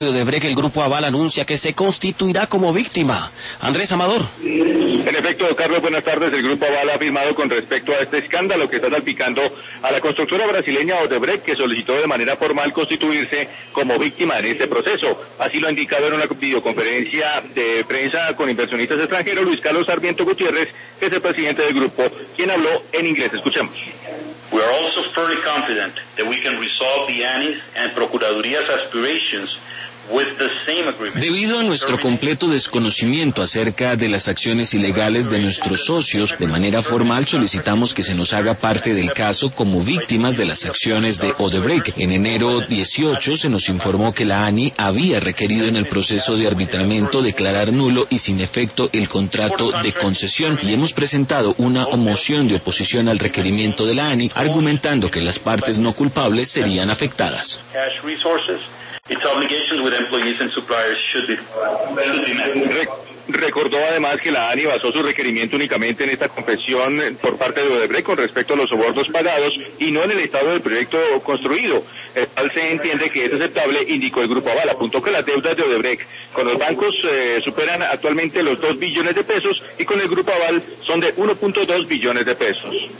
Odebrecht, el Grupo Aval anuncia que se constituirá como víctima. Andrés Amador. En efecto, Carlos, buenas tardes. El Grupo Aval ha afirmado con respecto a este escándalo que está salpicando a la constructora brasileña Odebrecht, que solicitó de manera formal constituirse como víctima en este proceso. Así lo ha indicado en una videoconferencia de prensa con inversionistas extranjeros Luis Carlos Sarmiento Gutiérrez, que es el presidente del grupo, quien habló en inglés. Escuchemos. We are also fairly confident that we can resolve the ANI's and Procuraduría's aspirations with the same agreement. Debido a nuestro completo desconocimiento acerca de las acciones ilegales de nuestros socios, de manera formal solicitamos que se nos haga parte del caso como víctimas de las acciones de Odebrecht. En enero 18 se nos informó que la ANI había requerido en el proceso de arbitramiento declarar nulo y sin efecto el contrato de concesión y hemos presentado una moción de oposición al requerimiento de la ANI argumentando que las partes no culpables serían afectadas. Its obligations with employees and suppliers should be met. Recordó además que la ANI basó su requerimiento únicamente en esta confesión por parte de Odebrecht con respecto a los sobornos pagados y no en el estado del proyecto construido. El cual se entiende que es aceptable, indicó el Grupo Aval. Apuntó que las deudas de Odebrecht con los bancos superan actualmente los 2 billones de pesos y con el Grupo Aval son de 1.2 billones de pesos.